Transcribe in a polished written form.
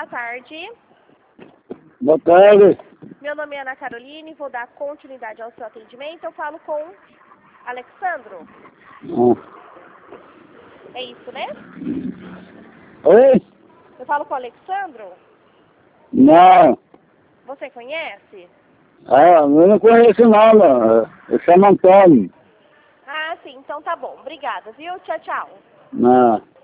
boa tarde. Boa tarde. Meu nome é Ana Caroline, vou dar continuidade ao seu atendimento. Eu falo com Alexandro. É isso, né? Oi? Eu falo com o Alexandro? Não. Você conhece? Eu não conheço não. Eu chamo Antônio. Ah, sim, então tá bom. Obrigada, viu? Tchau, tchau. Não.